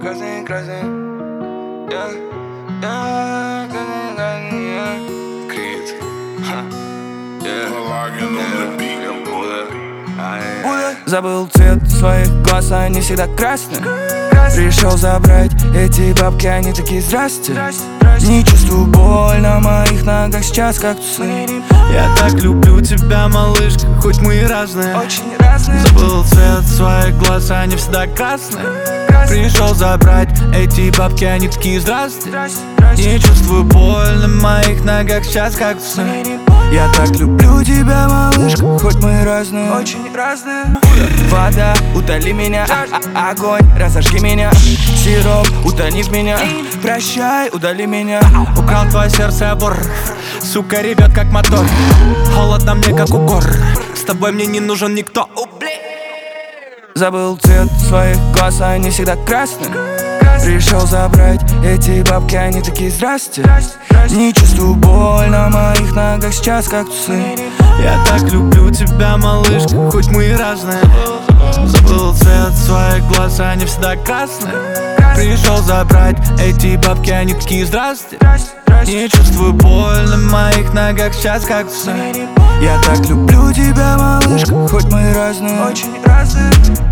Красный, красный, Крит. Забыл цвет своих глаз, они всегда красные. Пришел забрать эти бабки, они такие здрасте. Не чувствую боль на моих ногах сейчас, как тусы. Я так люблю тебя, малышка, хоть мы и разные. Очень разные. Забыл цвет своих глаз, они всегда красные. Пришел забрать эти бабки, они такие здрасте. Не чувствую боль на моих ногах сейчас, как тусы. Я так люблю тебя, малышка, хоть мы и разные. Очень разные. Вода, утоли меня, огонь, разожги меня. Сироп, утони в меня. Прощай, удали меня. Украл твое сердце, обор. Сука, ревет как мотор. Холодно мне, как укор. С тобой мне не нужен никто. Забыл цвет своих глаз, они всегда красные. Пришел забрать эти бабки, они такие здрасте. Не чувствую боль на моих ногах сейчас, как тусы. Я так люблю тебя, малышка, хоть мы и разные. Забыл цвет своих глаз, они всегда красные. Пришел забрать эти бабки, они такие здрасте. Не чувствую боль на моих ногах сейчас, как тусы. Я так люблю тебя, малышка, хоть мы и разные. Очень разные.